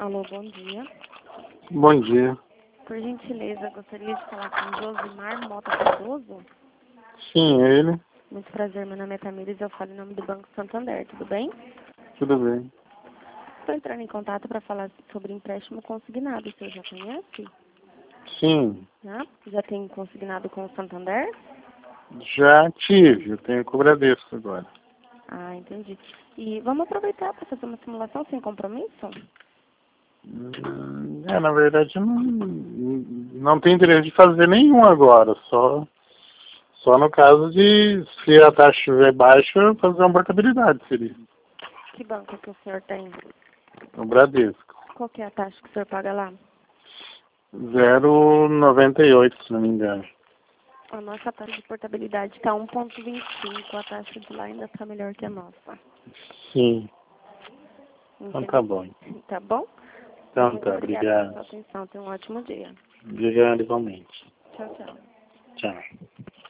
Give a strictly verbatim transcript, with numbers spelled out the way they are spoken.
Alô, bom dia. Bom dia. Por gentileza, gostaria de falar com o Josimar Mota Cardoso? Sim, é ele. Muito prazer, meu nome é Tamires e eu falo em nome do Banco Santander, tudo bem? Tudo bem. Estou entrando em contato para falar sobre empréstimo consignado, o senhor já conhece? Sim, Já? Já tem consignado com o Santander? já tive. Eu tenho com o Bradesco agora. Ah, entendi. E vamos aproveitar para fazer uma simulação sem compromisso? Hum, É, na verdade, eu não, não tenho interesse de fazer nenhum agora. Só, só no caso de, se a taxa estiver baixa, fazer uma portabilidade seria. Que banco que o senhor tem? O Bradesco. Qual que é a taxa que o senhor paga lá? zero vírgula noventa e oito, se não me engano. A nossa taxa de portabilidade está um vírgula vinte e cinco, a taxa de lá ainda está melhor que a nossa. Sim. Então tá Entendeu? bom. Tá bom? Então Muito tá, obrigada pela obrigado. sua atenção. Tenha um ótimo dia. Obrigado igualmente. Tchau, tchau. Tchau.